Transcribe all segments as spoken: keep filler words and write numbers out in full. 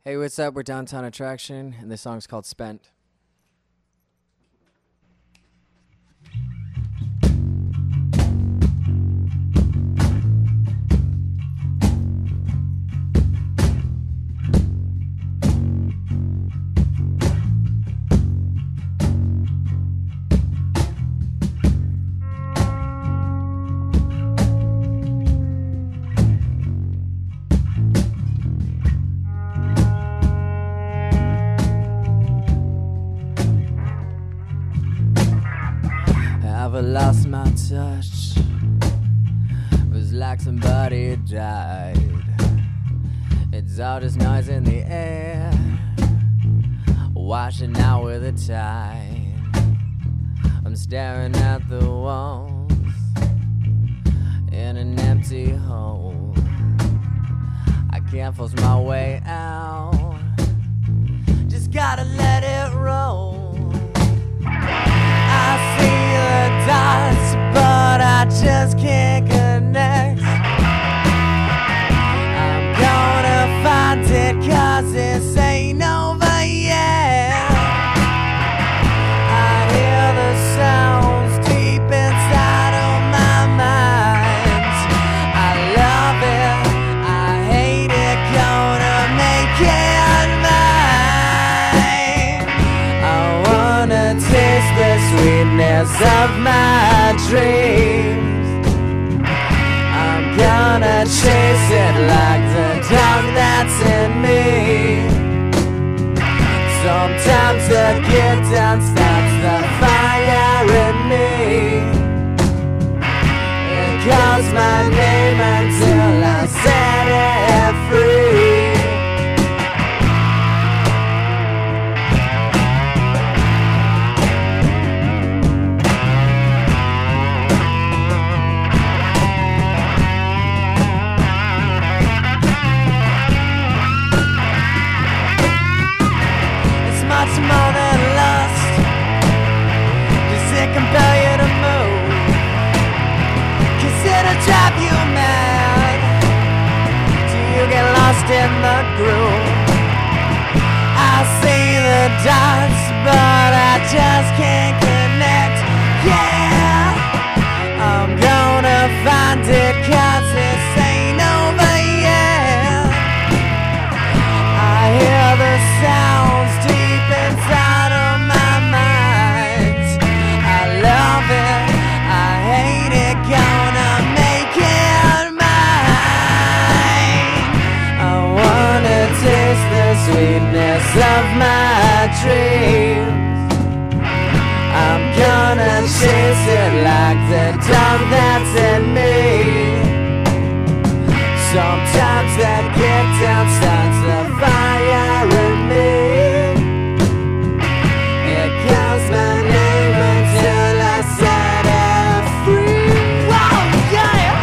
Hey, what's up? We're Downtown Attraction, and this song's called Spent. Lost my touch. It was like somebody had died. It's all just noise in the air, washing out with the tide. I'm staring at the walls in an empty hole. I can't force my way out, just gotta let it roll. I see the dots, but I just can't connect. I'm gonna find it, cause this ain't over yet. I hear the sounds deep inside of my mind. I love it, I hate it, gonna make it mine. I wanna taste the sweetness of my dreams. I'm gonna chase it like the dog that's in me. Sometimes the get down starts the fire in me. It calls my name until I set it free. More than lust, does it compel you to move? Cause it'll drive you mad till you get lost in the groove. I see the dots, but I just can't connect. Yeah, I'm gonna find it, cause this ain't over yet. I hear the sounds deep inside of my mind. I love it, I hate it, gonna make it mine. I wanna taste the sweetness of my dreams. I'm gonna chase it like the dog that's in me. Sometimes that get down starts the fire in me. It calls my name until I set it free. Whoa, yeah!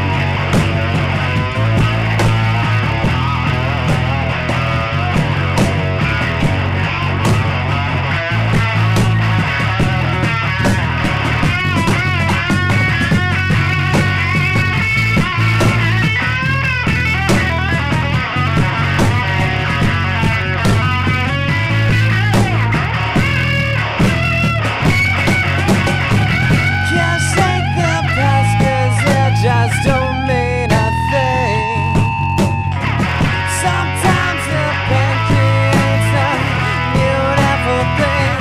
Just don't mean a thing. Sometimes the pain creates a beautiful thing.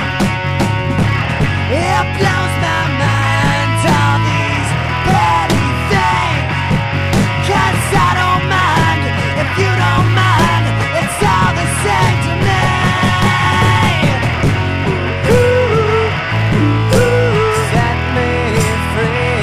It blows my mind, all these petty things. Cause I don't mind, if you don't mind, it's all the same to me. Ooh, ooh, ooh, set me free.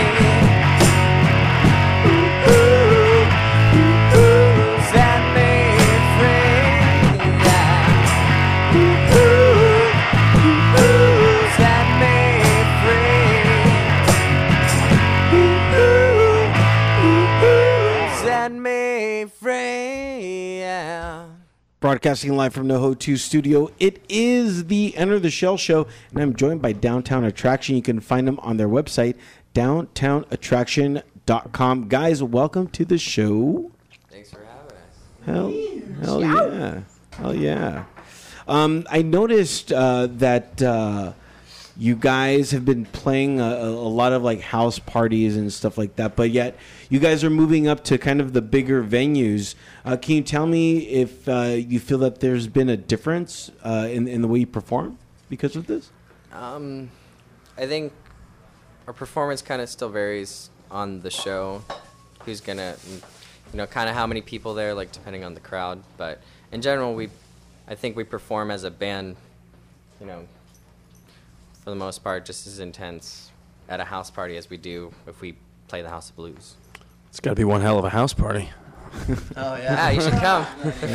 Broadcasting live from NoHo two Studio. It is the Enter the Shell Show, and I'm joined by Downtown Attraction. You can find them on their website, downtown attraction dot com. Guys, welcome to the show. Thanks for having us. Hell, hell yeah. Oh yeah. Um, I noticed uh, that uh, you guys have been playing a, a lot of like house parties and stuff like that, but yet you guys are moving up to kind of the bigger venues. Uh, can you tell me if uh, you feel that there's been a difference uh, in in the way you perform because of this? Um, I think our performance kind of still varies on the show. Who's gonna, you know, kind of how many people there, like depending on the crowd. But in general, we, I think we perform as a band, you know, for the most part, just as intense at a house party as we do if we play the House of Blues. It's got to be one hell of a house party. Oh yeah, yeah, you should come.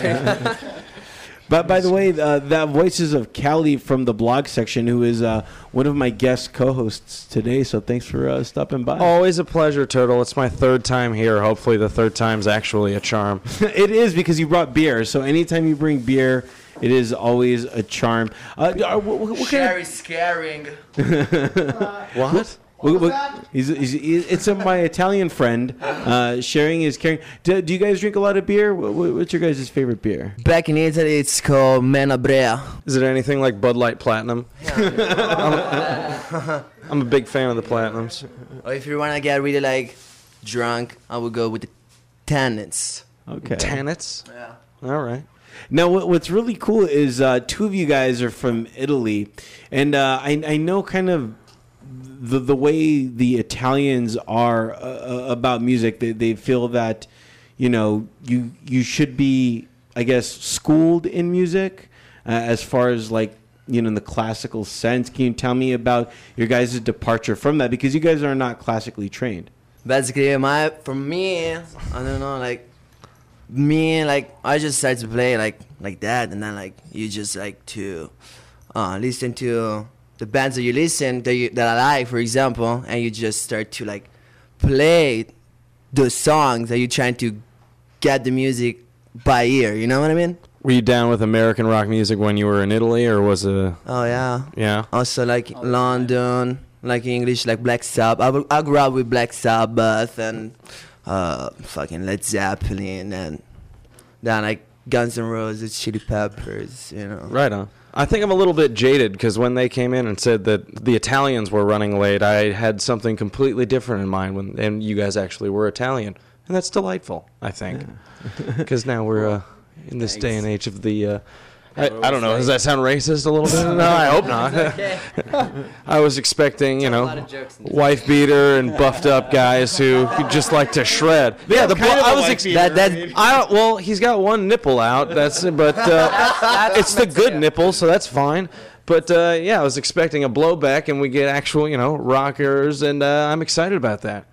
But by the way, uh, that Voices of Cali from the blog section, who is uh, one of my guest co-hosts today. So thanks for uh, stopping by. Always a pleasure, Turtle. It's my third time here. Hopefully the third time's actually a charm. It is, because you brought beer. So anytime you bring beer, it is always a charm. Uh, uh, what, what, what kind Sherry's scaring. What? What what, what, he's, he's, he's, it's a, my Italian friend uh, sharing his caring. Do, do you guys drink a lot of beer? What, what's your guys' favorite beer? Back in Italy, it's called Menabrea. Is it anything like Bud Light Platinum? I'm, a, I'm a big fan of the Platinums. Or if you want to get really like drunk, I would go with the Tannins. Okay. Tannins? Yeah. All right. Now, what, what's really cool is uh, two of you guys are from Italy, and uh, I, I know kind of the the way the Italians are uh, about music. They they feel that, you know, you you should be, I guess, schooled in music uh, as far as like, you know, in the classical sense. Can you tell me about your guys' departure from that? Because you guys are not classically trained. Basically, my for me, I don't know, like me, like I just started to play like like that, and then like you just like to uh, listen to the bands that you listen that you, that I like, for example, and you just start to like play the songs that you're trying to get the music by ear. You know what I mean? Were you down with American rock music when you were in Italy, or was it? Oh yeah. Yeah. Also like London, like English, like Black Sabbath. I, w- I grew up with Black Sabbath and uh, fucking Led Zeppelin, and then like Guns N' Roses, Chili Peppers. You know. Right on. I think I'm a little bit jaded because when they came in and said that the Italians were running late, I had something completely different in mind, when, and you guys actually were Italian. And that's delightful, I think, because now we're uh, in this day and age of the... Uh, I, I don't know, does that sound racist a little bit? No, I hope not. I was expecting, you know, wife beater and buffed up guys who just like to shred. Yeah, the kind of I a was wife ex- beater, that that I mean. I don't, well, he's got one nipple out. That's but uh, it's the good nipple, so that's fine. But uh, yeah, I was expecting a blowback, and we get actual, you know, rockers, and uh, I'm excited about that.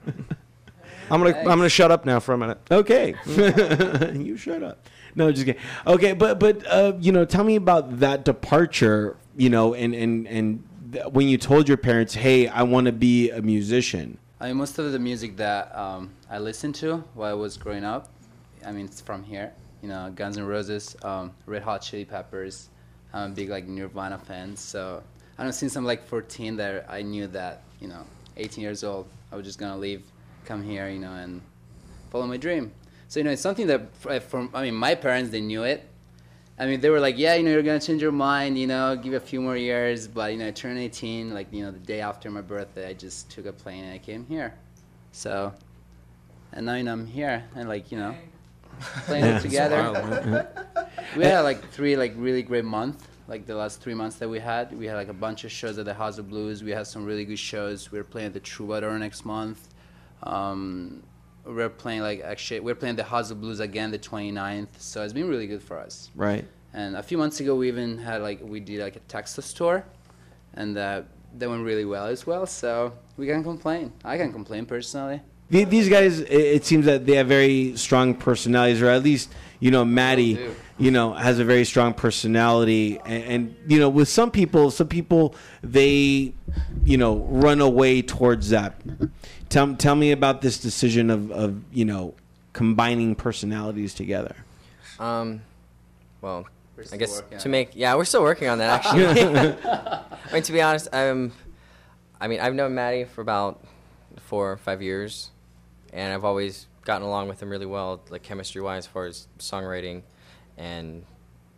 I'm gonna I'm gonna shut up now for a minute. Okay. You shut up. No, just kidding. Okay, but but uh, you know, tell me about that departure. You know, and and and th- when you told your parents, "Hey, I want to be a musician." I mean, most of the music that um, I listened to while I was growing up, I mean, it's from here. You know, Guns N' Roses, um, Red Hot Chili Peppers. I'm a big like Nirvana fan. So I don't know, since I'm like fourteen, there I knew that, you know, eighteen years old, I was just gonna leave, come here, you know, and follow my dream. So, you know, it's something that, from, I mean, my parents, they knew it. I mean, they were like, yeah, you know, you're going to change your mind, you know, give it a few more years. But, you know, I turned eighteen, like, you know, the day after my birthday, I just took a plane and I came here. So, and now, you know, I'm here and, like, you know, playing it together. We had, like, three, like, really great months. Like, the last three months that we had. We had, like, a bunch of shows at the House of Blues. We had some really good shows. We're playing at the Troubadour next month. Um... We're playing like actually we're playing the House of Blues again the twenty-ninth, so it's been really good for us. Right. And a few months ago we even had like we did like a Texas tour, and uh, that went really well as well. So we can't complain. I can't complain personally. The- These guys, it it seems that they have very strong personalities, or at least, you know, Maddie, do. you know, has a very strong personality. And, and, you know, with some people, some people, they, you know, run away towards that. Tell, tell me about this decision of, of, you know, combining personalities together. Um, well, We're I still guess working to on make yeah, we're still working on that actually. I mean, to be honest, um, I mean, I've known Maddie for about four or five years, and I've always gotten along with him really well, like chemistry-wise, as far as songwriting, and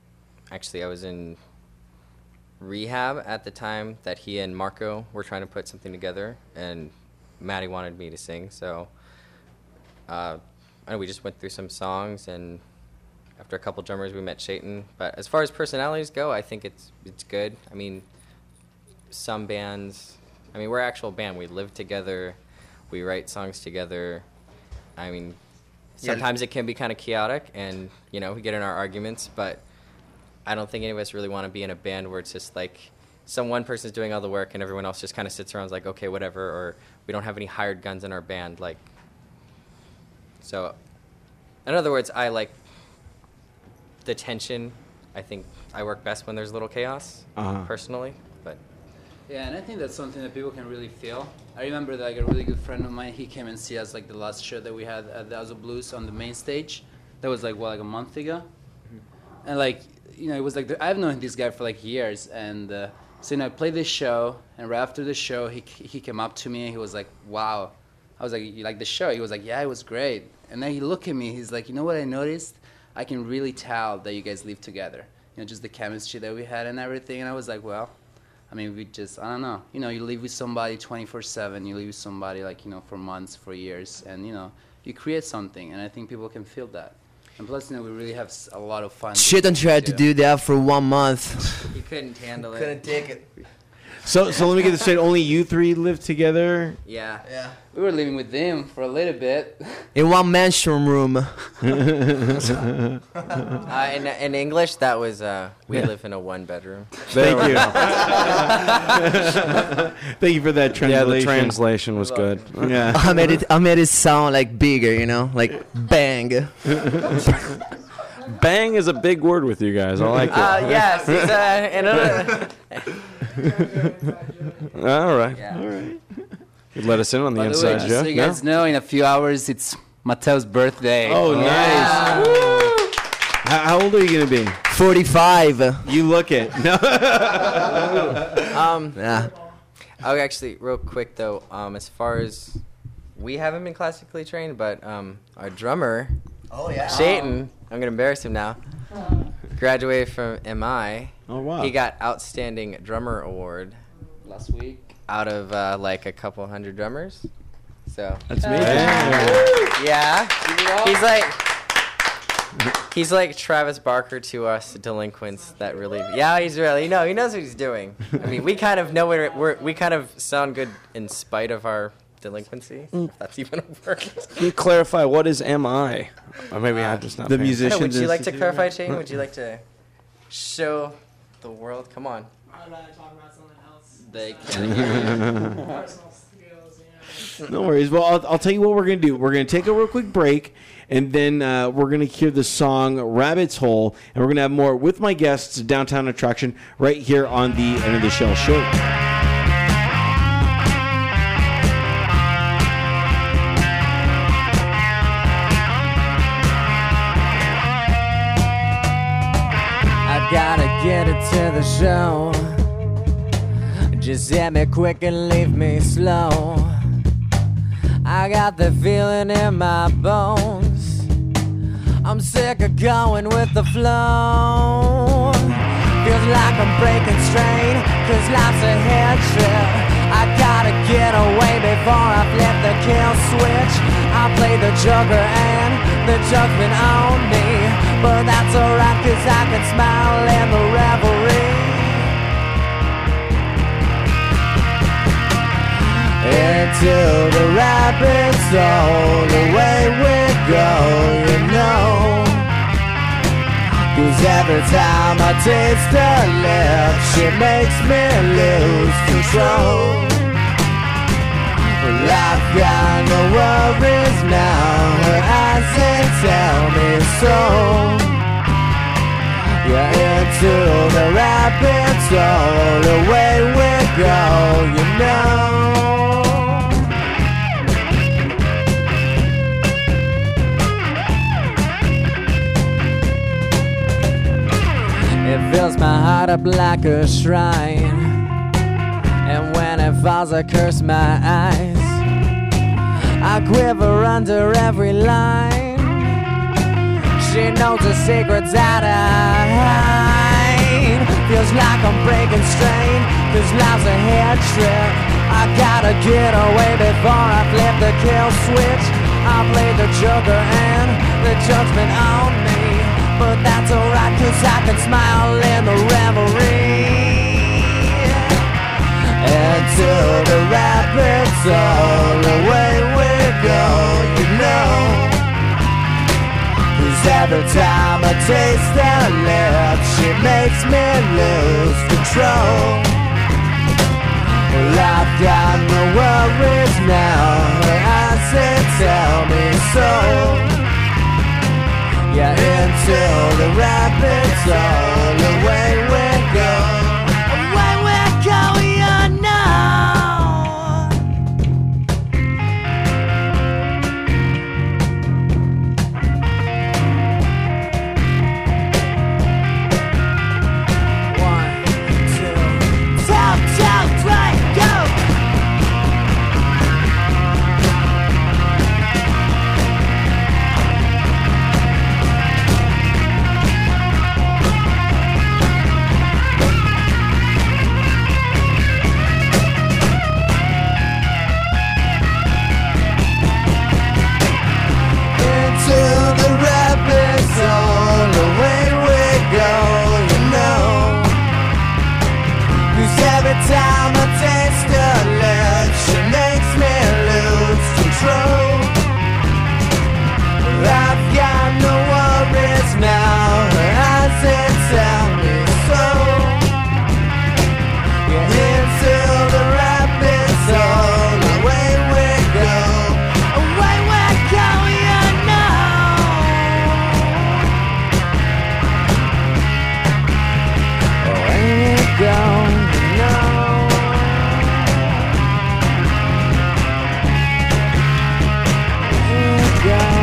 actually, I was in rehab at the time that he and Marco were trying to put something together, and Maddie wanted me to sing, so uh, and we just went through some songs, and after a couple drummers, we met Shaitan. But as far as personalities go, I think it's it's good. I mean, some bands, I mean, we're an actual band. We live together, we write songs together. I mean, sometimes it can be kind of chaotic, and you know, we get in our arguments, but I don't think any of us really want to be in a band where it's just like some one person's doing all the work and everyone else just kind of sits around and is like, okay, whatever, or we don't have any hired guns in our band. Like, so, in other words, I like the tension. I think I work best when there's a little chaos, Uh-huh. personally. But Yeah, and I think that's something that people can really feel. I remember that, like a really good friend of mine, he came and see us like the last show that we had at the House of Blues on the main stage. That was like what, like a month ago, and like you know, it was like the, I've known this guy for like years, and uh, so you know, I played this show, and right after the show, he he came up to me and he was like, "Wow," I was like, "You like the show?" He was like, "Yeah, it was great." And then he looked at me, he's like, "You know what I noticed? I can really tell that you guys live together. You know, just the chemistry that we had and everything." And I was like, "Well, I mean, we just, I don't know. You know, you live with somebody twenty-four seven. You live with somebody, like, you know, for months, for years. And, you know, you create something. And I think people can feel that. And plus, you know, we really have s- a lot of fun. Shaitan tried to do that for one month. he couldn't handle Couldn't it. take it. So, so let me get this straight. Only you three live together? Yeah. Yeah. We were living with them for a little bit. In one mansion room. Uh, in, in English, that was, uh, we live in a one bedroom. Thank you. Thank you for that translation. Yeah, the translation was good. Yeah. I made it. I made it sound like bigger, you know, like bang. Bang is a big word with you guys. I like it. Uh, yes. It's, uh, another, All right. yeah. All right. You let us in on the By the way, inside just joke. so you No? guys know, in a few hours, it's Mateo's birthday. Oh, nice. How, how old are you going to be? Forty-five. You look it. No. Um, Yeah. oh, actually, real quick, though, um, as far as we haven't been classically trained, but um, our drummer, Oh yeah. Shaitan, I'm going to embarrass him now, graduated from M I. Oh, wow. He got Outstanding Drummer Award Last week. out of uh, like a couple hundred drummers. So That's amazing. yeah, he's like he's like Travis Barker to us delinquents. That really, yeah, he's really no, he knows what he's doing. I mean, we kind of know where we're, we kind of sound good in spite of our delinquency. If that's even a word. Can you clarify what is M I? Or maybe I'm just not The paying musician- Would you like to Institute? clarify, Shane? Would you like to show the world? Come on. I'd rather talk about something else. They can't hear you. Personal skills, you know. No worries. Well, I'll, I'll tell you what we're going to do. We're going to take a real quick break, and then uh, we're going to hear the song Rabbit's Hole, and we're going to have more with my guests, Downtown Attraction, right here on the End of the Shell show. I gotta get it to the show. Just hit me quick and leave me slow. I got the feeling in my bones. I'm sick of going with the flow. Feels like I'm breaking strain, cause life's a head trip. I gotta get away before I flip the kill switch. I play the Joker and the joke's been on me, but that's alright cause I can smile in the revelry. Into the rapids, all the way we go, you know. Cause every time I taste her lips, she makes me lose control. Well, I've got no worries now, her eyes they tell me so. Yeah, into the rapids, all the way we go, you know. It fills my heart up like a shrine, and when it falls I curse my eyes. I quiver under every line. She knows the secrets that I hide. taking strain, cause life's a head trip. I gotta get away before I flip the kill switch. I played the joker and the joke's been on me, but that's alright cause I can smile in the revelry. Until the rapids all the way we go, you know. Cause every time I taste her lips, she makes me lose control. Well, I've got no worries now, her eyes they tell me so. Yeah, until the rapids all the way we go. Away we go, you know. One, two, two, two, three, go! Into the rapids all the way we go, you know. Cause every time I taste her lips, she makes me lose control. I've got no worries now, her eyes they tell me so. Yeah, into the rapids all the way we go. Away we go, you know. Away we go, you know. Away we go, you know.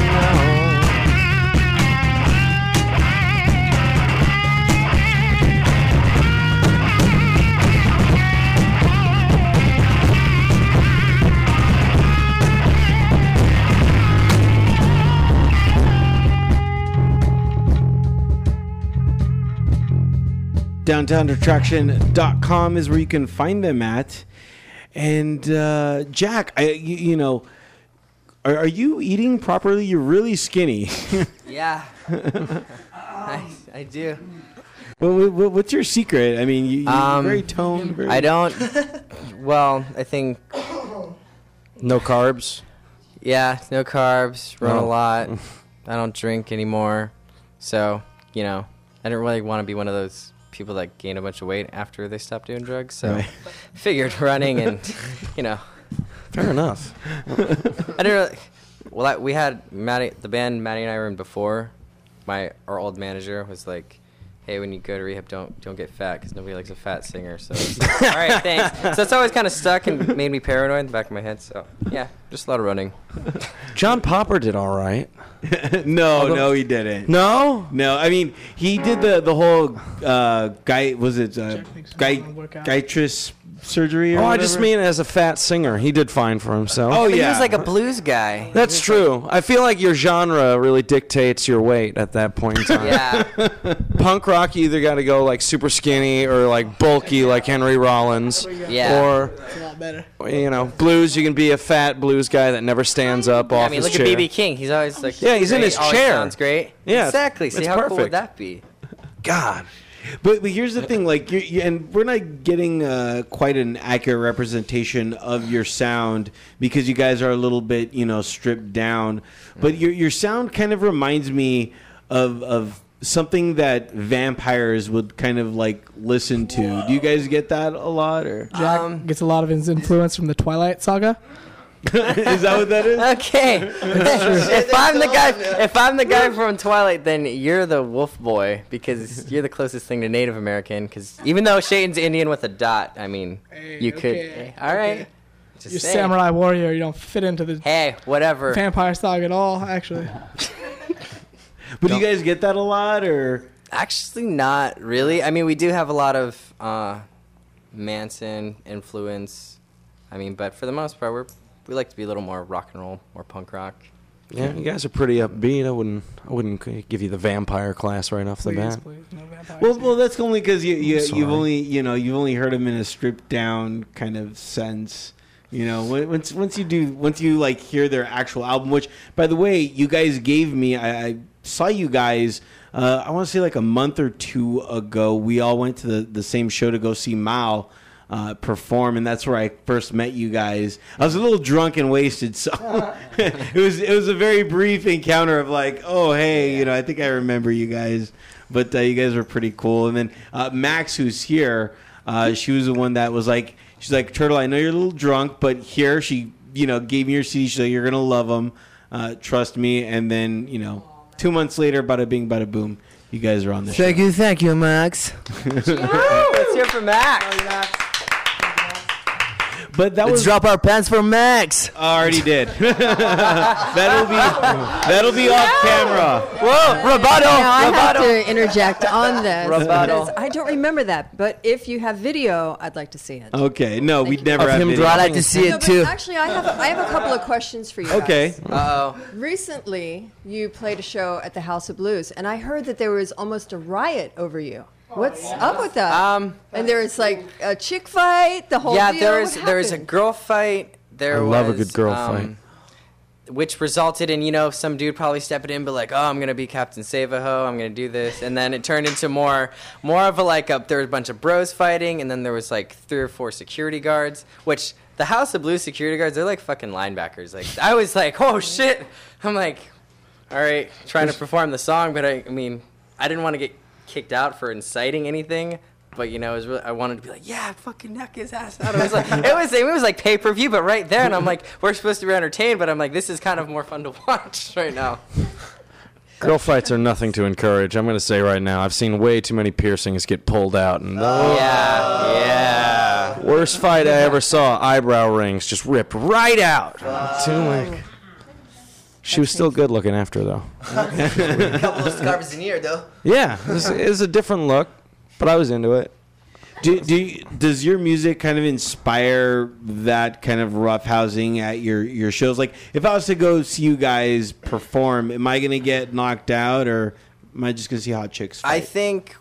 downtown attraction dot com is where you can find them at. And uh, Jack, I, you, you know, are, are you eating properly? You're really skinny. Yeah. I, I do. What, what, what's your secret? I mean, you, you're Um, very toned. Very... I don't. Well, I think, No carbs. yeah, no carbs, run a Oh. lot. I don't drink anymore. So, you know, I don't really want to be one of those people that gain a bunch of weight after they stop doing drugs. So, Right. figured running and, you know, Fair enough. I didn't really. Well, I, we had Maddie, the band Maddie and I were in before. My our old manager was like, "Hey, when you go to rehab, don't don't get fat because nobody likes a fat singer." So, it's like, all right, thanks. So it's always kind of stuck and made me paranoid in the back of my head. So yeah, just a lot of running. John Popper did all right. no, no, he didn't. No? No, I mean he did the the whole uh, guy was it uh, Jack thinks guy he's gonna work out. Gytris surgery or Oh, I whatever? just mean as a fat singer. He did fine for himself. Oh, But yeah. he was like a blues guy. That's true. I feel like your genre really dictates your weight at that point in time. Yeah. Punk rock, you either got to go like super skinny or like bulky like Henry Rollins. Yeah. Or, It's a lot better. you know, blues, you can be a fat blues guy that never stands up off I mean, his look chair. at B B King. He's always like. Yeah, he's in great, his always chair. Sounds great. Yeah, Exactly. See it's how cool perfect. would that be? God. But, but here's the thing, like, you're, you and we're not getting uh, quite an accurate representation of your sound because you guys are a little bit, you know, stripped down. But your your sound kind of reminds me of of something that vampires would kind of like listen to. Do you guys get that a lot, or Jack Um, gets a lot of his influence from the Twilight Saga. is that what that is? Okay. if I'm the guy, if I'm the guy from Twilight, then you're the wolf boy because you're the closest thing to Native American. Because even though Shaden's Indian with a dot, I mean, Hey, you could. okay, All right. okay. Just You're saying. samurai warrior. You don't fit into the Hey, whatever. vampire saga at all, actually. But do you guys get that a lot, or Actually, not really. I mean, we do have a lot of uh, Manson influence. I mean, but for the most part, we're we like to be a little more rock and roll, more punk rock. Yeah, you guys are pretty upbeat. I wouldn't, I wouldn't c- give you the vampire class right off the Please, bat. please, no vampires. Well, well, that's only because you, you I'm sorry. you've only you know you've only heard him in a stripped down kind of sense. You know, when- once once you do once you like hear their actual album, which by the way, you guys gave me. I, I saw you guys. Uh, I want to say like a month or two ago. We all went to the, the same show to go see Mao uh, perform, and that's where I first met you guys. I was a little drunk and wasted, so it was it was a very brief encounter of like, oh hey, you know, I think I remember you guys. But uh, you guys were pretty cool. And then uh, Max, who's here, uh, she was the one that was like, she's like, Turtle, I know you're a little drunk, but here, she, you know, gave me your C D. She's like, you're going to love them. Uh, trust me. And then, you know, two months later, bada bing, bada boom, you guys are on the Thank show. you, thank you, Max. Let's hear from Max. But that Let's was drop our pants for Max. I already did. that'll be that'll be off camera. Whoa, Roboto, Now I have Roboto. to interject on this Rebuttal. because I don't remember that. But if you have video, I'd like to see it. Okay, no, we'd never Of have him video. I like to see No, it but too. actually, I have I have a couple of questions for you. Okay. guys. Uh oh. Recently, you played a show at the House of Blues, and I heard that there was almost a riot over you. What's up with that? Um. and there was like a chick fight. The whole Yeah, deal. there was What there was a happened? girl fight. There I was, love a good girl um, which resulted in, you know, some dude probably stepping in and be like, oh, I'm gonna be Captain Save-A-Ho, I'm gonna do this, and then it turned into more more of a like a there was a bunch of bros fighting, and then there was like three or four security guards, which the House of Blues security guards, they're like fucking linebackers. Like I was like, oh shit, I'm like, all right, trying to perform the song, but I, I mean, I didn't want to get kicked out for inciting anything. But you know, it was really, I wanted to be like, yeah, fucking knock his ass out. It was like it was it was like pay per view, but right there, and I'm like, we're supposed to be entertained, but I'm like, this is kind of more fun to watch right now. Girl fights are nothing to encourage. I'm going to say right now, I've seen way too many piercings get pulled out. And Yeah, yeah. worst fight I ever saw, eyebrow rings just ripped right out. Too like. She was still good looking after, though. A couple of scarves in here, though. Yeah, it was, it was a different look, but I was into it. Do, do you, does your music kind of inspire that kind of rough housing at your, your shows? Like, if I was to go see you guys perform, am I going to get knocked out, or am I just going to see hot chicks fight? I think,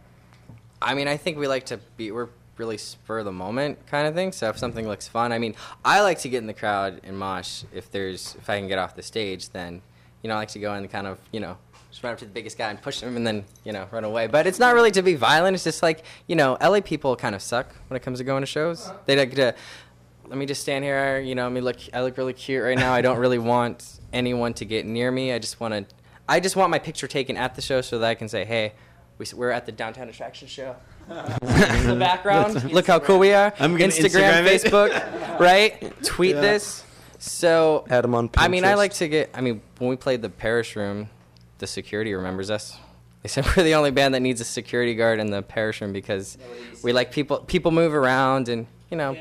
I mean, I think we like to be, we're really spur of the moment kind of thing. So if something looks fun, I mean, I like to get in the crowd and mosh. If there's, if I can get off the stage, then, you know, I like to go in and kind of, you know, just run up to the biggest guy and push him and then, you know, run away. But it's not really to be violent. It's just like, you know, L A people kind of suck when it comes to going to shows. They like to, let me just stand here, you know, let me look, I look really cute right now. I don't really want anyone to get near me. I just want to, I just want my picture taken at the show so that I can say, hey, we, s- we're at the Downtown Attraction show. In the background, look how cool we are. I'm gonna Instagram, Instagram it. Facebook, right? Tweet this. So, Had 'em on I mean, I Pinterest. like to get, I mean, when we played the Parish Room, the security remembers us. They said we're the only band that needs a security guard in the Parish Room because we like people, people move around and, you know,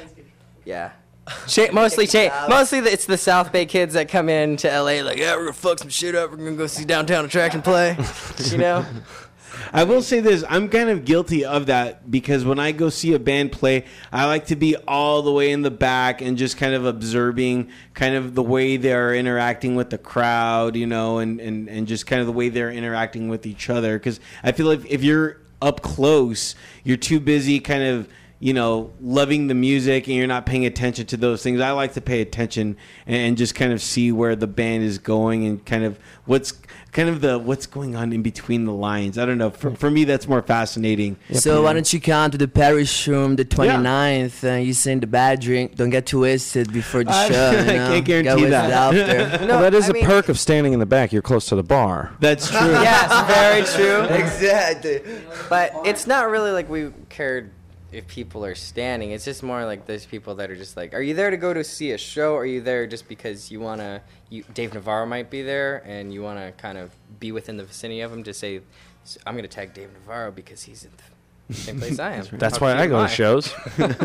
yeah. Cha- mostly, cha- mostly the, it's the South Bay kids that come in to L A like, yeah, we're gonna fuck some shit up. We're gonna go see Downtown Attraction play. You know, I will say this, I'm kind of guilty of that because when I go see a band play, I like to be all the way in the back and just kind of observing kind of the way they're interacting with the crowd, you know, and, and, and just kind of the way they're interacting with each other. Because I feel like if you're up close, you're too busy kind of, you know, loving the music and you're not paying attention to those things. I like to pay attention and just kind of see where the band is going and kind of what's kind of the what's going on in between the lines. I don't know. For, for me, that's more fascinating. So why don't you come to the Parish Room the twenty-ninth and you sing the bad drink. Don't get too wasted before the I- show. You I know? can't Get guarantee wasted that. After. No, well, that is I a mean- perk of standing in the back. You're close to the bar. That's true. yes, very true. Exactly. But it's not really like we cared if people are standing. It's just more like those people that are just like, are you there to go to see a show? Or are you there just because you want to, you, Dave Navarro might be there and you want to kind of be within the vicinity of him to say, I'm going to tag Dave Navarro because he's in the same place I am. That's How why cute I go am to shows.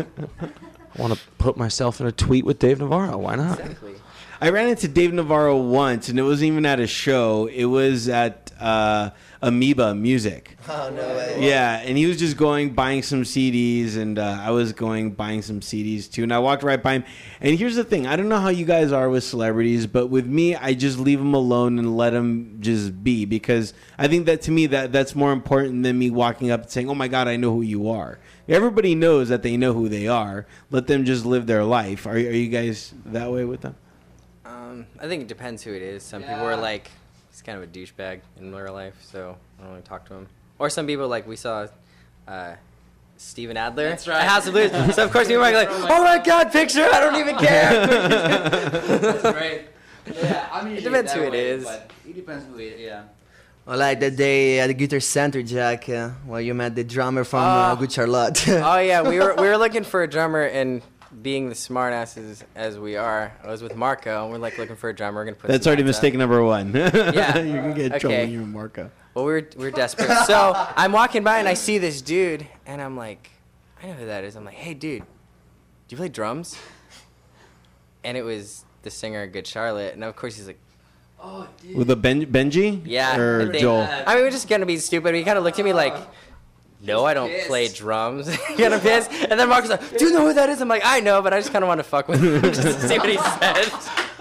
I want to put myself in a tweet with Dave Navarro. Why not? Exactly. I ran into Dave Navarro once, and it wasn't even at a show. It was at uh, Amoeba Music. Oh no way. Yeah, and he was just going buying some C Ds, and uh, I was going buying some C Ds too. And I walked right by him. And here's the thing: I don't know how you guys are with celebrities, but with me, I just leave them alone and let them just be, because I think that to me that that's more important than me walking up and saying, "Oh my God, I know who you are." Everybody knows that they know who they are. Let them just live their life. Are are you guys that way with them? Um, I think it depends who it is. Some people are like, he's kind of a douchebag in real life, so I don't want to talk to him. Or some people, like we saw uh, Steven Adler That's right. at House of Blues. So of course people are like, oh my God, picture! I don't even care. That's great. Yeah, I mean, It depends that who it way, is. But it depends who it. Yeah. Well, like that day at the Guitar Center, Jack, uh, where you met the drummer from Oh. uh, Good Charlotte. Oh yeah, we were we were looking for a drummer, and being the smart asses as we are, I was with Marco, and we're like looking for a drummer. We're gonna put That's some already ads up. mistake number one. Yeah. You're gonna get in trouble Okay. when you're in Marco. Well, we were we were desperate. So I'm walking by and I see this dude, and I'm like, I know who that is. I'm like, hey dude, do you play drums? And it was the singer of Good Charlotte, and of course he's like, Oh, dude. With a ben- Benji? yeah. Or I think- Joel? I mean, we're just gonna be stupid. He kind of looked at me like, no, I don't play pissed. drums. kind of pissed. And then Marco's like, do you know who that is? I'm like, I know, but I just kind of want to fuck with him just to see what he said.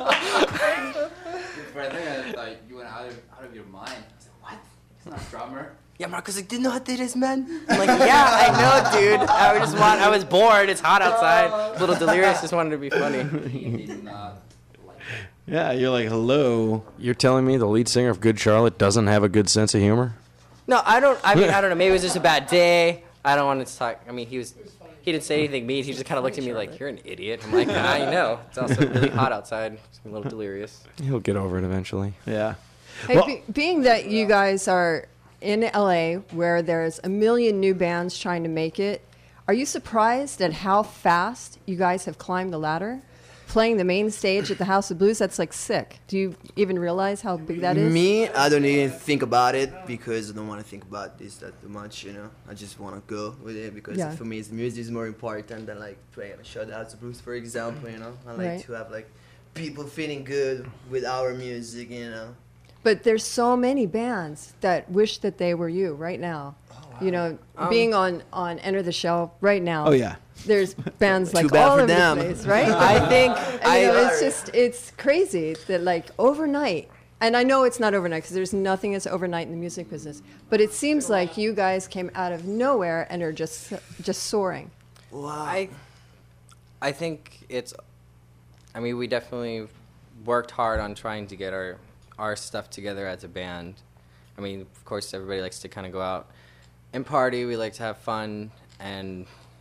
For a second, I thought you went out of, out of your mind. I was like, what? He's not a drummer. Yeah, Marco's like, do you know what that is, man? I'm like, yeah, I know, dude. I just want. I was bored. It's hot outside. A little delirious. Just wanted to be funny. He did not like it. Yeah, you're like, hello. You're telling me the lead singer of Good Charlotte doesn't have a good sense of humor? No, I don't. I mean, I don't know. Maybe it was just a bad day. I don't want to talk. I mean, he was. He didn't say anything mean. He just kind of looked at me like, you're an idiot. I'm like, I know. It's also really hot outside. I'm a little delirious. He'll get over it eventually. Yeah. Hey, Well- be, being that you guys are in L A, where there's a million new bands trying to make it, are you surprised at how fast you guys have climbed the ladder? Playing the main stage at the House of Blues, that's like sick. Do you even realize how big that is? Me, I don't even think about it because I don't want to think about this that much, you know. I just want to go with it because Yeah. for me, it's music is more important than like playing a show at the House of Blues, for example, you know. I like Right. to have like people feeling good with our music, you know. But there's so many bands that wish that they were you right now. You know, Um, being on, on Enter the Shell right now. Oh, yeah. There's bands Too like bad all for over them. the place, right? I think. And, I. you know, it's just it's crazy that like overnight, and I know it's not overnight because there's nothing that's overnight in the music business. But it seems like you guys came out of nowhere and are just just soaring. Wow. I. I think it's. I mean, we definitely worked hard on trying to get our our stuff together as a band. I mean, of course, everybody likes to kind of go out and party. We like to have fun, and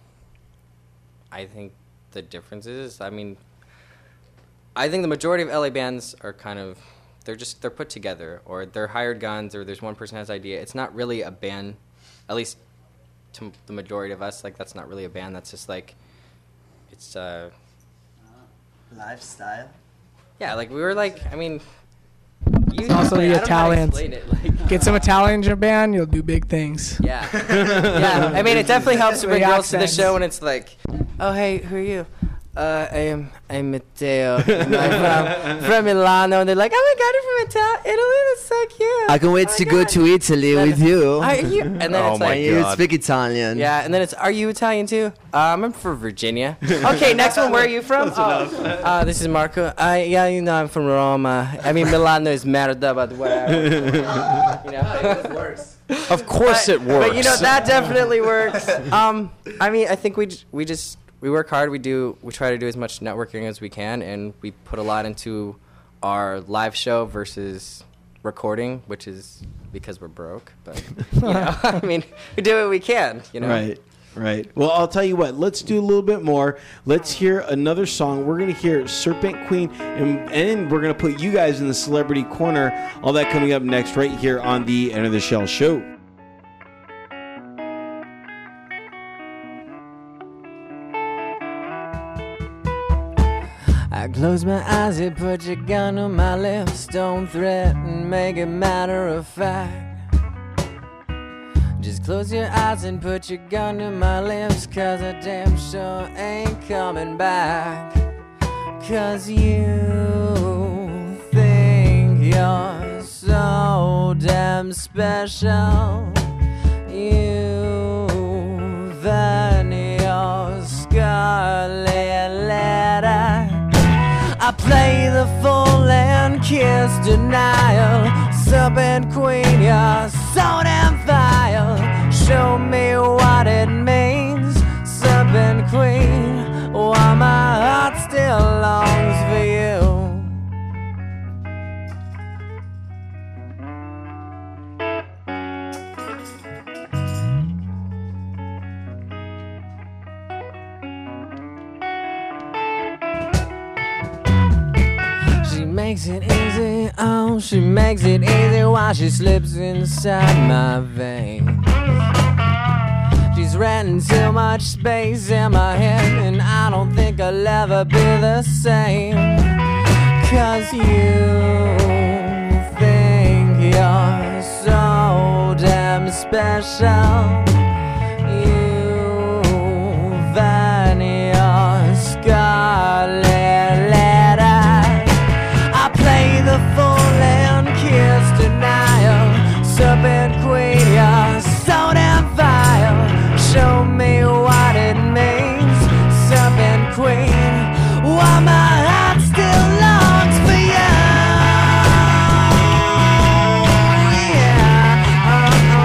I think the difference is, I mean, I think the majority of L A bands are kind of, they're just, they're put together, or they're hired guns, or there's one person has idea. It's not really a band, at least to the majority of us. Like, that's not really a band. That's just like, it's, uh, Lifestyle. yeah, like we were like, I mean, you It's also explain- the I don't know how to Italians. explain it, like- Get some Italians in your band, you'll do big things. Yeah. Yeah. I mean, it definitely helps to bring The girls to the accents. show when it's like, oh, hey, who are you? Uh, I am I'm Matteo. And I'm from, from Milano. And they're like, oh my God, you're from Ita- Italy? That's so cute. I can wait Oh my to go God. to Italy Then- with you. Are you? And then Oh it's my like, And you God. speak Italian. yeah. And then it's, are you Italian too? Um, I'm from Virginia. Okay, next one. Where are you from? Oh, uh, this is Marco. I yeah, you know, I'm from Roma. I mean, Milano is merda, but whatever. You know. It works. Of course But- it works. But you know that definitely works. Um, I mean, I think we j- we just we work hard. We do we try to do as much networking as we can, and we put a lot into our live show versus recording, which is because we're broke. But you know, I mean, we do what we can. You know. Right, right. Well, I'll tell you what. Let's do a little bit more. Let's hear another song. We're gonna hear Serpent Queen, and, and we're gonna put you guys in the celebrity corner. All that coming up next, right here on the Enter the Shell show. I close my eyes, you put your gun on my lips. Don't threaten, make it matter of fact. Just close your eyes and put your gun to my lips, cause I damn sure ain't coming back. Cause you think you're so so damn special. You've earned your scarlet letter. I play the full and kiss denial. Serpent queen, you're so damn vile. Show me what it means, serpent queen, why my heart still longs for you. She makes it easy, oh, she makes it easy while she slips inside my veins. She's renting too much space in my head, and I don't think I'll ever be the same. Cause you think you're so damn special. You've earned your scarlet letter. I play the full and kiss denial. Serpent queen, you're so damn vile. Show me what it means, serpent queen, why my heart still longs for you. Yeah. Oh, oh,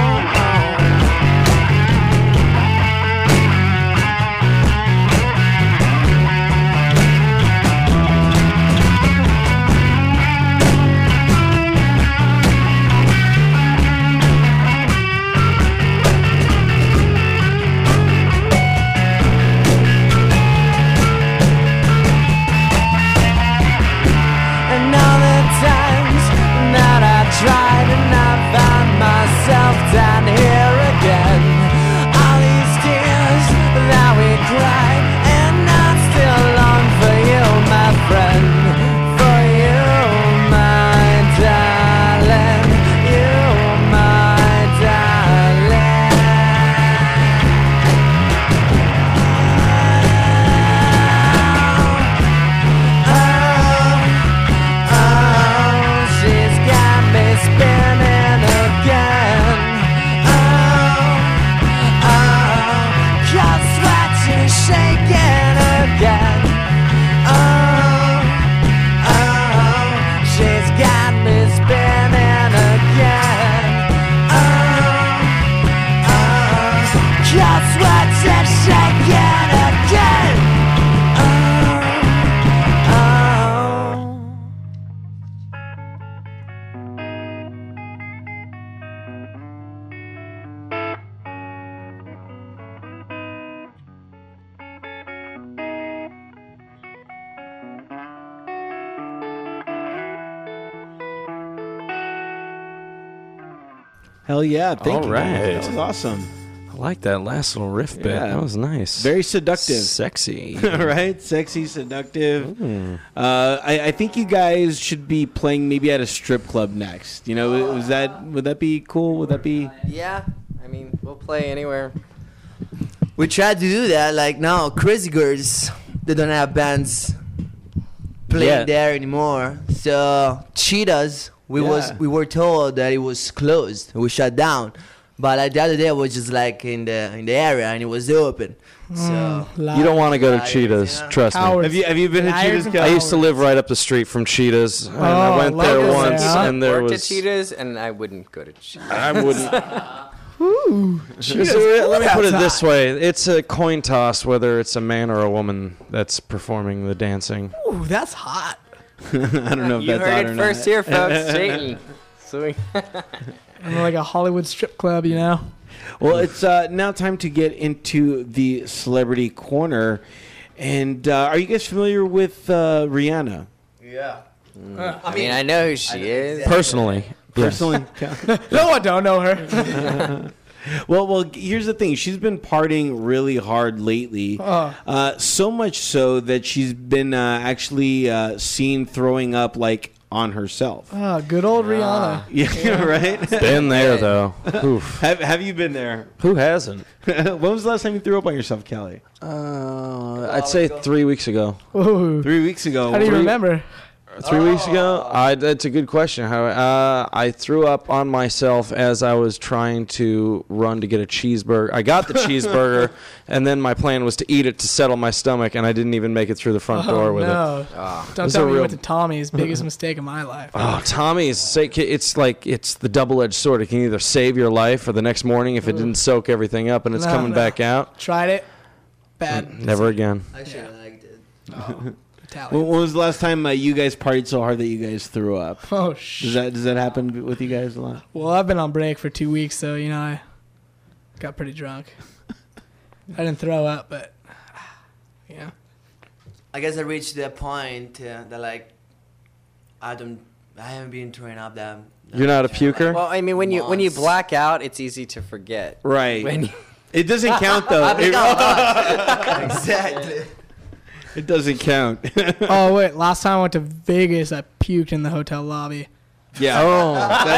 tried and I found myself down here again. All these tears that we cried, and I still long for you, my friend. For you, my darling. You, my darling. Oh, oh, oh, she's got me spinning again. Oh, oh, cause what she's shaking again. Oh, oh, she's got me spinning again. Oh, oh, cause what she's shaking again. Oh, oh. Hell yeah! Thank All you. guys. right. That was awesome. I like that last little riff bit. Yeah. That was nice. Very seductive. Sexy. Right? Sexy, seductive. Mm. Uh, I, I think you guys should be playing maybe at a strip club next. You know, was that would that be cool? Would that be? Yeah, I mean, we'll play anywhere. We tried to do that. Like now, Crazy Girls, they don't have bands playing Yeah. there anymore. So Cheetahs, we was Yeah. we were told that it was closed. It was shut down. But like, the other day, I was just like in the in the area and it was open. So You don't want to go to Liars, Cheetahs. yeah. Trust me. Cowards. Have you have you been to Liars Cheetah's? and Cal? I used to live right up the street from Cheetahs, and Oh, I went love there it. once, Yeah. and there Worked was. at Cheetahs, and I wouldn't go to Cheetahs. I wouldn't. So, let me put it this way: it's a coin toss whether it's a man or a woman that's performing the dancing. Ooh, that's hot. I don't know if You that's heard hot it or first not. here, folks. Satan. Sweet. I'm like a Hollywood strip club, you know. Well, it's uh, now time to get into the celebrity corner. And uh, are you guys familiar with uh, Rihanna? yeah. I mean, I know who she is. Personally, Personally? No, I don't know her. Well, well, here's the thing. She's been partying really hard lately. Oh. Uh, so much so that she's been uh, actually uh, seen throwing up like on herself. Oh, good old Rihanna. Yeah, right? been there though. Oof. have, have you been there? Who hasn't? When was the last time you threw up on yourself, Kelly? Uh, I'd say three weeks ago. Ooh. Three weeks ago. How do you Were remember? Three weeks ago, I, that's a good question. How uh, I threw up on myself as I was trying to run to get a cheeseburger. I got the cheeseburger, and then my plan was to eat it to settle my stomach, and I didn't even make it through the front Oh, door with no. it. Oh. Don't It's tell a me you real- went to Tommy's. Biggest mistake of my life. Oh, Tommy's sake! It's like it's the double-edged sword. It can either save your life, or the next morning, if it didn't soak everything up and it's No, coming no. back out, Tried it. Bad. never again. Actually, I liked it. When, Italian. when was the last time uh, you guys partied so hard that you guys threw up? Oh, Does shit. that does that happen with you guys a lot? Well, I've been on break for two weeks, so, you know, I got pretty drunk. I didn't throw up, but, yeah. I guess I reached that point uh, that like I don't, I haven't been throwing up that. that You're not a much, like, puker? Well, I mean, when you when you months. black out, it's easy to forget. Right. When you, It doesn't count though. I It, forgot. exactly. it doesn't count. Oh, wait. Last time I went to Vegas, I puked in the hotel lobby. yeah. Oh,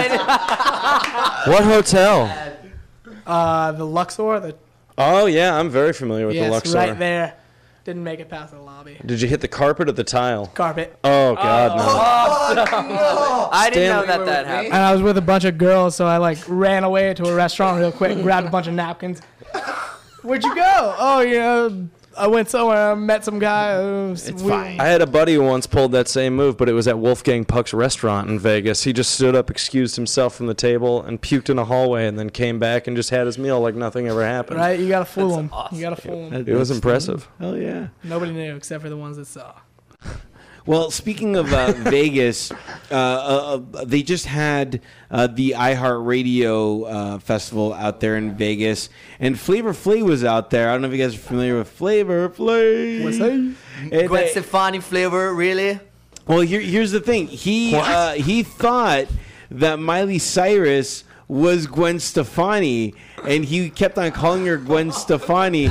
what hotel? Uh, the Luxor, the Oh yeah, I'm very familiar with yes, the Luxor. right there. Didn't make it past the lobby. Did you hit the carpet or the tile? Carpet. Oh God, no. I didn't know Stanley, that were that with me? happened. And I was with a bunch of girls, so I like ran away to a restaurant real quick and grabbed a bunch of napkins. Where'd you go? Oh, you know, I went somewhere. I met some guy. uh, It's we- fine. I had a buddy who once pulled that same move, but it was at Wolfgang Puck's restaurant in Vegas. He just stood up, excused himself from the table, and puked in a hallway, and then came back and just had his meal like nothing ever happened. Right? You gotta fool them. You gotta fool them. That- It was that's- impressive. Hell yeah. Nobody knew except for the ones that saw. Well, speaking of uh, Vegas, uh, uh, they just had uh, the iHeartRadio uh, festival out there in Vegas, and Flavor Flav was out there. I don't know if you guys are familiar with Flavor Flav. What's that? And, Gwen uh, Stefani flavor, really? well, here, here's the thing. He uh, he thought that Miley Cyrus was Gwen Stefani, and he kept on calling her Gwen Stefani.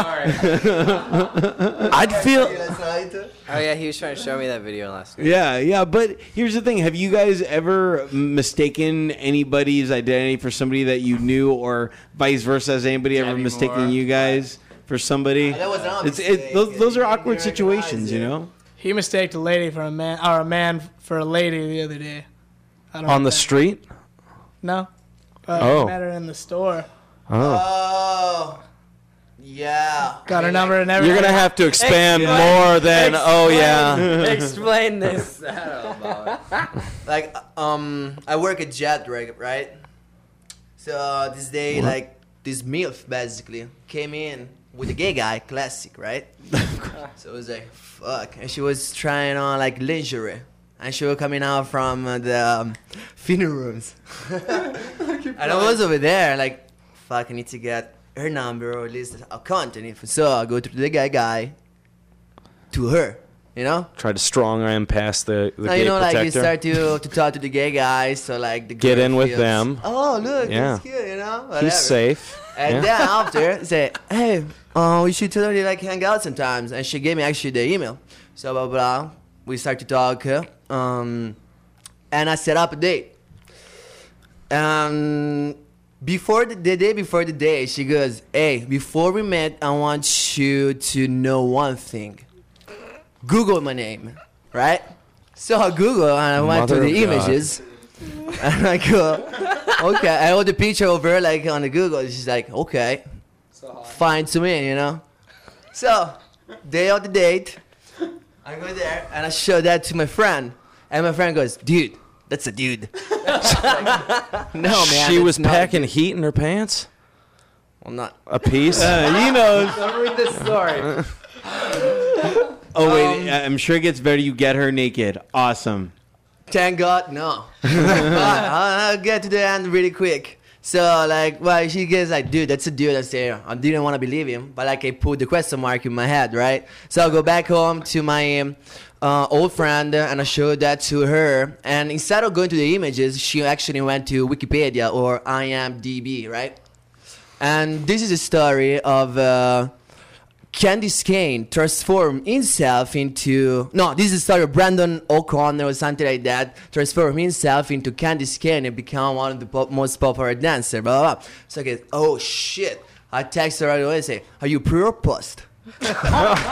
I'd feel. Oh yeah, he was trying to show me that video last night. Yeah, yeah, but here's the thing. Have you guys ever mistaken anybody's identity for somebody that you knew, or vice versa? Has anybody ever Demi mistaken Moore. you guys for somebody? That was not a It's, it, mistake. those, those are You awkward didn't situations, recognize you it. know? He mistaked a lady for a man, or a man for a lady the other day. I don't On know the that. street? No. Uh, Oh. I met her in the store. Oh. Oh, yeah. Got her number and everything. You're going to have to expand more than, oh, yeah. Explain this. Like, um, I work at Jet, right? right? So this day, like, this MILF basically came in with a gay guy, classic, right? So it was like, fuck. And she was trying on, like, lingerie. And she was coming out from uh, the um, fitting rooms. And I was over there, like, fuck, I need to get her number or at least a contact info. So I go to the guy guy to her, you know? Try to strong arm past the, the No, gay you know, like you protector. start to, to talk to the gay guys, so like the Get girl in with feels, them. Oh, look, Yeah. he's cute, you know. Whatever. He's safe. And Yeah. then after, say, hey, oh, we should totally like hang out sometimes. And she gave me actually the email. So blah blah. We start to talk, uh, um, and I set up a date. Um, before the, the day before the day, she goes, hey, before we met, I want you to know one thing. Google my name, right? So I Google and I went Mother to the of God. images. And I go, okay. I hold the picture over like on the Google. She's like, okay, fine to me, you know. So, day of the date, I go there and I show that to my friend, and my friend goes, dude, that's a dude. No, man. She that's was not a packing dude." heat in her pants? Well, not. A piece? Uh, he knows. Don't read the story. Oh, wait. I'm sure it gets better. You get her naked. Awesome. Thank God, no. But I'll, I'll get to the end really quick. So, like, well, she gets like, dude, that's a dude. I say, I didn't want to believe him, but like, I put the question mark in my head, right? So I go back home to my um, uh, old friend and I showed that to her. And instead of going to the images, she actually went to Wikipedia or I M D B, right? And this is a story of uh, Candice Kane transformed himself into... No, this is the story of Brandon O'Connor or something like that. Transformed himself into Candice Kane and become one of the pop- most popular dancers, blah, blah, blah. So I get, oh, shit. I text her right away and say, are you pre or post?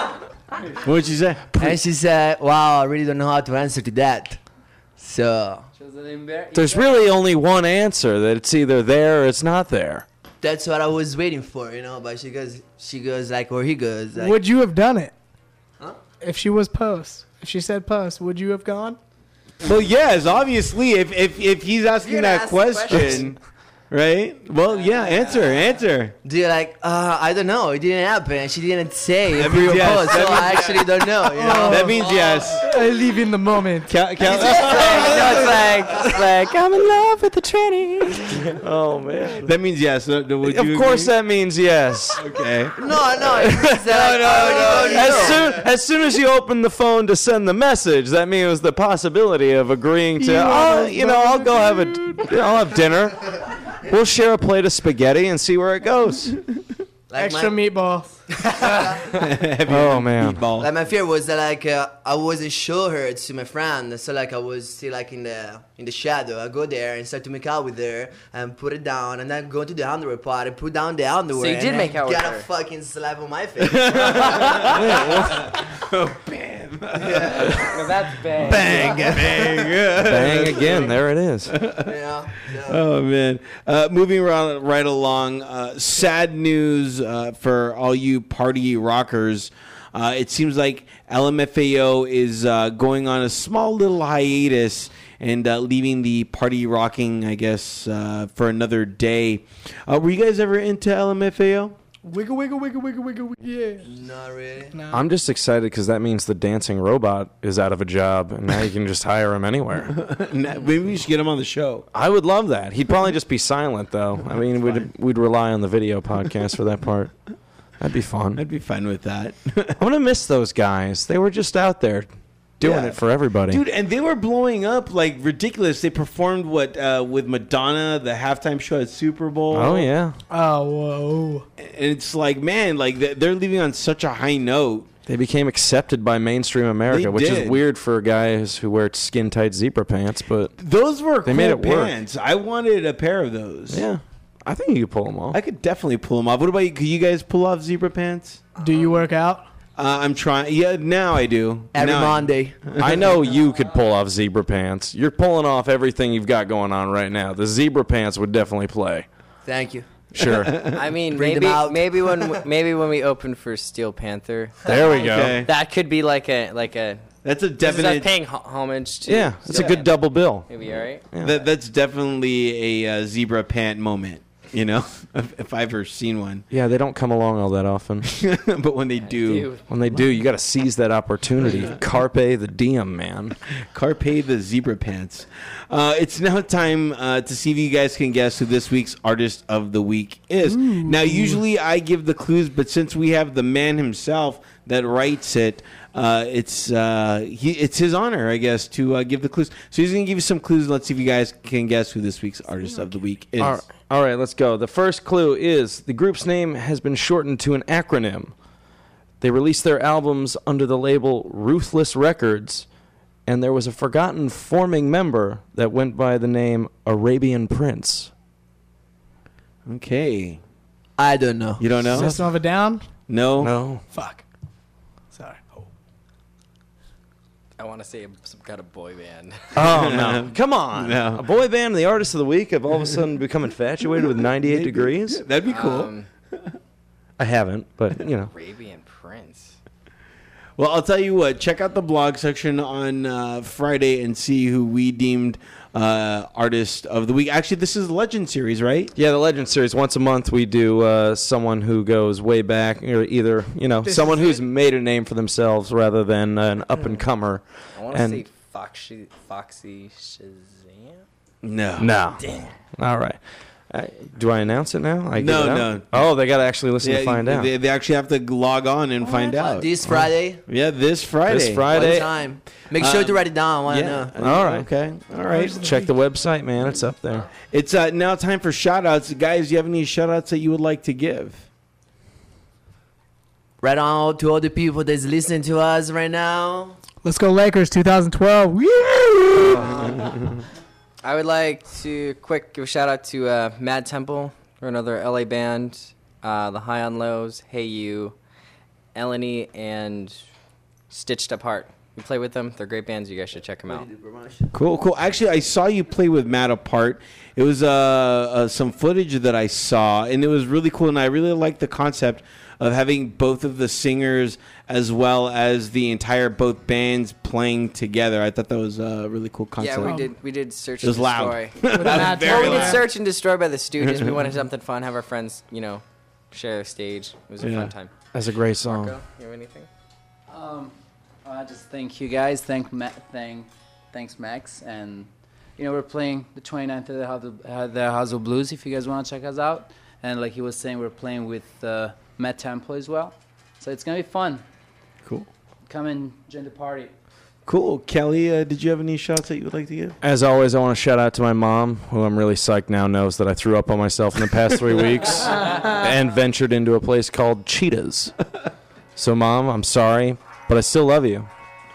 What'd she say? And she said, "Wow, I really don't know how to answer to that." So There's really only one answer, that it's either there or it's not there. that's what I was waiting for, you know. But she goes, she goes like, or he goes like, Would you have done it? Huh? If she was post, if she said post, would you have gone? Well, yes, obviously, if if, if he's asking You're that gonna ask the question, question. right? Well, yeah, answer, answer. do you like, uh, I don't know. It didn't happen. She didn't say That if we means were yes. post, That so I actually don't know, you know. That means yes. I live in the moment. Cal- Cal- it's like, it's like I'm in love with the tranny. Oh, man. that means yes. Uh, would Of you course agree? that means yes. Okay. No, no, it means that No, I no, already no, don't As know. soon, as soon as you open the phone to send the message, that means the possibility of agreeing to, You oh, wanna you know, I'll go have a, I'll have dinner. We'll share a plate of spaghetti and see where it goes. Like Extra my, meatballs. Oh, man. Meatball. like my fear was that like uh, I wasn't show her to my friend, so like I was still like in the in the shadow. I go there and start to make out with her and put it down, and then go to the underwear part and put down the underwear. So you did and make I out with got her. a fucking slap on my face. That's bad. Bang, bang. Bang again. There it is. you know? So, Oh man! Uh, moving right, right along. Uh, sad news uh, for all you party rockers. Uh, it seems like L M F A O is uh, going on a small little hiatus and uh, leaving the party rocking, I guess, uh, for another day. Uh, were you guys ever into L M F A O? Wiggle, wiggle, wiggle, wiggle, wiggle, wiggle. Yeah. not really. No. I'm just excited because that means the dancing robot is out of a job, and now you can just hire him anywhere. Maybe we should get him on the show. I would love that. He'd probably just be silent, though. I mean, we'd, we'd rely on the video podcast for that part. That'd be fun. I'd be fine with that. I'm going to miss those guys. They were just out there doing Yeah. it for everybody. Dude, and they were blowing up like ridiculous. They performed what uh, with Madonna, the halftime show at Super Bowl. Oh, yeah. Oh, whoa. And it's like, man, like they- they're leaving on such a high note. They became accepted by mainstream America, They which did. is weird for guys who wear skin-tight zebra pants, but Those were They cool made it work. pants. I wanted a pair of those. yeah, I think you could pull them off. I could definitely pull them off. What about you? Could you guys pull off zebra pants? Do you work out? Uh, I'm trying. Yeah, now I do. Every Now I- Monday. I know you could pull off zebra pants. You're pulling off everything you've got going on right now. The zebra pants would definitely play. Thank you. Sure. I mean, Bring them maybe out. maybe when maybe when we open for Steel Panther, There we go. Okay. that could be like a like a That's a this is us definite. paying ho- homage to. Yeah, it's a Steel good Panther. double bill. Maybe all right. That, that's definitely a uh, zebra pant moment. You know, if, if I've ever seen one. Yeah, they don't come along all that often. But when they do, Dude. When they do, you got to seize that opportunity. Carpe the diem, man. Carpe the zebra pants. Uh, it's now time uh, to see if you guys can guess who this week's artist of the week is. Now, usually I give the clues, but since we have the man himself that writes it, uh, it's uh, he, it's his honor, I guess, to uh, give the clues. So he's going to give you some clues. Let's see if you guys can guess who this week's artist of the week is. All right, all right, let's go. The first clue is the group's name has been shortened to an acronym. They released their albums under the label Ruthless Records, and there was a forgotten forming member that went by the name Arabian Prince. Okay. I don't know. You don't know? System of a Down? No? No. Fuck. Sorry. Oh. I want to say some kind of boy band. Oh, no. Come on. No. A boy band, the artist of the week, have all of a sudden become infatuated with ninety-eight degrees? That'd be cool. Um, I haven't, but, you know. Arabian Prince. Well, I'll tell you what. Check out the blog section on uh, Friday and see who we deemed uh, artist of the week. Actually, this is the Legend series, right? Yeah, the Legend Series. Once a month, we do uh, someone who goes way back, or either you know, This someone is who's it? made a name for themselves rather than an up and comer. I want to And- say Foxy Foxy Shazam. No. No. All right. Uh, do I announce it now? I give No, it out? no. Oh, they got to actually listen Yeah, to find out. They, they actually have to log on and find out. This Friday. Yeah, this Friday. This Friday. What time? Make sure to Um, write it down. I want to Yeah. know. All right. Okay. All right. Check the website, man. It's up there. It's uh, now time for shout-outs. Guys, do you have any shout-outs that you would like to give? Right on to all the people that's listening to us right now. Let's go Lakers twenty twelve. Woo! I would like to quick give a shout out to uh, Mad Temple, or another L A band, uh, the High on Lows, Hey You, Eleni, and Stitched Apart. We play with them. They're great bands. You guys should check them out. Cool, cool. Actually, I saw you play with Matt Apart. It was uh, uh, some footage that I saw, and it was really cool. And I really liked the concept of having both of the singers as well as the entire both bands playing together. I thought that was a really cool concept. Yeah, we did. We did Search It was and loud. Destroy. With Matt well, we Taylor. did Search and Destroy by the Stooges. We wanted something fun. Have our friends, you know, share a stage. It was a Yeah. fun time. That's a great song. Marco, you have anything? Um, I just thank you guys. Thank Ma- thank, thanks Max. And you know we're playing the twenty-ninth of the House of, uh, the House of Blues. If you guys want to check us out, and like he was saying, we're playing with uh, Matt Temple as well. So it's gonna be fun. Cool. Come and join the party. Cool. Kelly, uh, did you have any shots that you would like to give? As always, I want to shout out to my mom, who I'm really psyched now knows that I threw up on myself in the past three weeks and ventured into a place called Cheetahs. So, Mom, I'm sorry, but I still love you.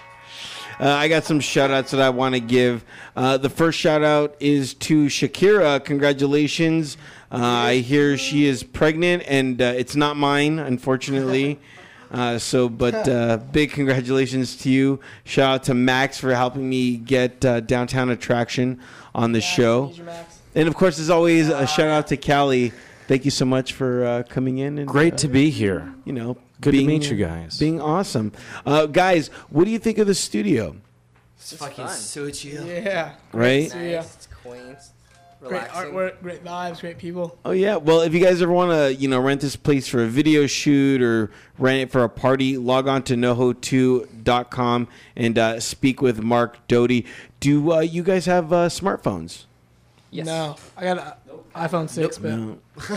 Uh, I got some shout outs that I want to give. Uh, the first shout out is to Shakira. Congratulations. Uh, I hear she is pregnant, and uh, it's not mine, unfortunately. Uh, so, but uh, big congratulations to you. Shout out to Max for helping me get uh, Downtown Attraction on the show. And of course, as always, a shout out to Callie. Thank you so much for uh, coming in. And, Great uh, to be here. You know, Good being, to meet you guys. Being awesome. Uh, guys, what do you think of the studio? It's fucking fun. so chill. Yeah. Right? Nice. Yeah. It's quaint. Great Relaxing. artwork, great vibes, great people. Oh yeah. Well, if you guys ever want to, you know, rent this place for a video shoot or rent it for a party, log on to noho two dot com and uh, speak with Mark Doty. Do uh, you guys have uh, smartphones? Yes. No, I got an iPhone six, but No.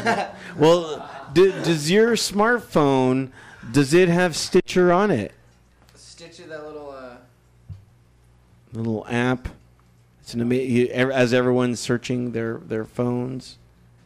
Well, do, does your smartphone, does it have Stitcher on it? Stitch that little. Uh... The little app. It's an ama- as everyone's searching their, their phones.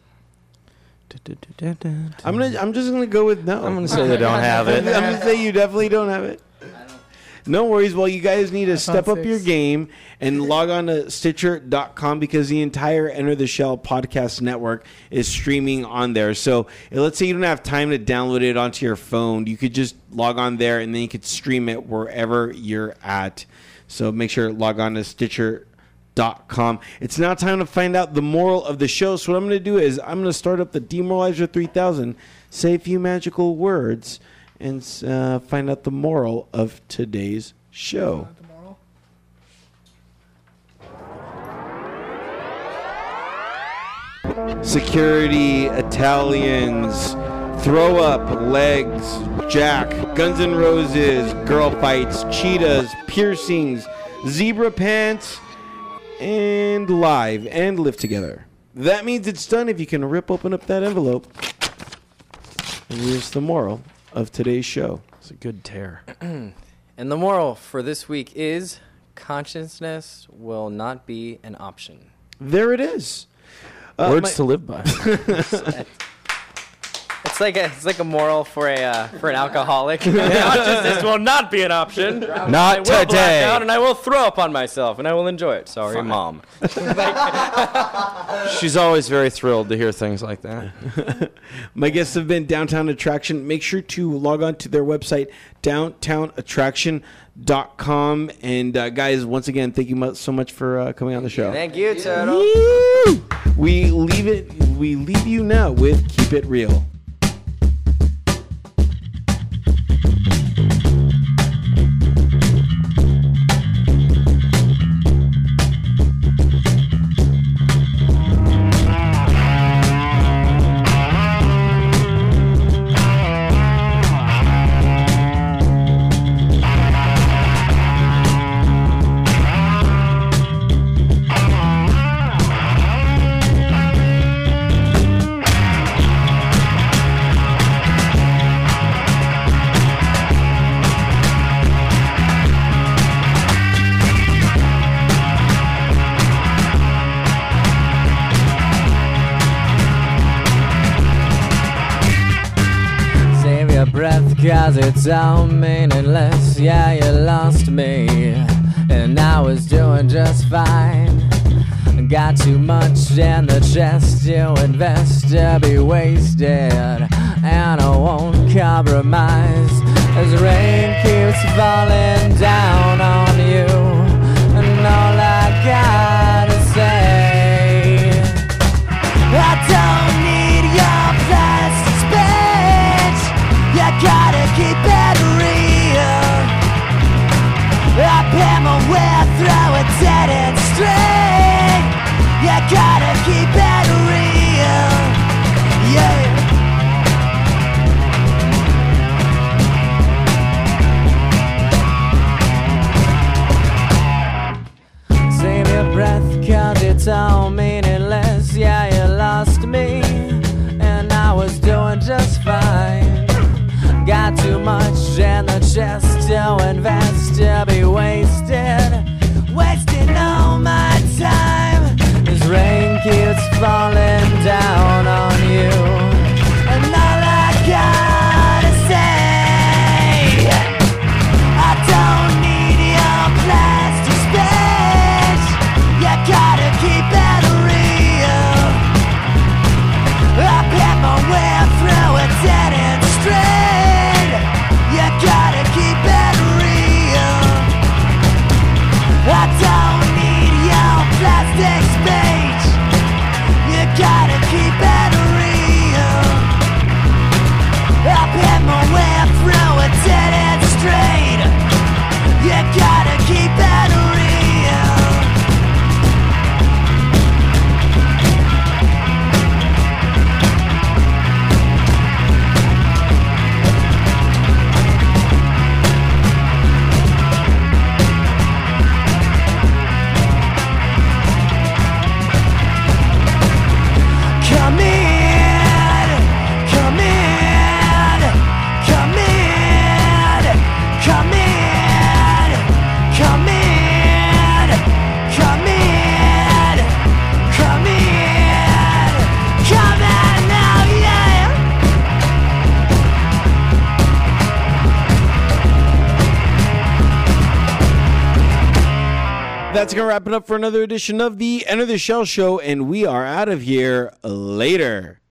I'm gonna. I'm just gonna go with no. I'm going to say they don't have I'm it. gonna say you definitely don't have it. No worries. Well, you guys need to step up six. your game and log on to Stitcher dot com because the entire Enter the Shell podcast network is streaming on there. So let's say you don't have time to download it onto your phone. You could just log on there and then you could stream it wherever you're at. So make sure to log on to Stitcher dot com. It's now time to find out the moral of the show. So what I'm going to do is I'm going to start up the Demoralizer three thousand, say a few magical words, and uh, find out the moral of today's show. tomorrow. Security, Italians, throw up, legs, Jack, Guns N' Roses, girl fights, cheetahs, piercings, zebra pants, and live and live together. That means it's done if you can rip open up that envelope. And here's the moral of today's show. It's a good tear. And the moral for this week is consciousness will not be an option. There it is. Uh, Words my- to live by. It's like a it's like a moral for a uh, for an alcoholic. Consciousness will not be an option. I Not will black today. out and I will throw up on myself and I will enjoy it. Sorry, Mom. She's always very thrilled to hear things like that. My guests have been Downtown Attraction. Make sure to log on to their website, downtown attraction dot com. And uh, guys, once again, thank you mu- so much for uh, coming on the show. Thank you, Turtle. Woo! We leave it. We leave you now with Keep It Real. Save your breath, cause it's all meaningless. Yeah, you lost me, and I was doing just fine. Got too much in the chest to invest to be wasted, and I won't compromise. As as rain keeps falling down on you, and all I gotta say, I don't need your plastic speech. You gotta keep it real. I pay my way through a dead end street. You gotta keep it real. Yeah. Save your breath, cause it's all meaningless. Yeah, you lost me, and I was doing just fine. Got too much in the chest to invest, to be wasted, wasting all my time. This rain keeps falling down on you, and all I gotta say, I don't need your plastic speech. You gotta keep it real. I bet my way through a dead end street. You gotta keep it real. I don't need your plastic speech. You gotta keep it real. I bet my way through a dead end street. You gotta keep it real. Come in, come in, come in, come in, come in, come in, come in, come in now, yeah. That's going to wrap it up for another edition of the Enter the Shell Show, and we are out of here later.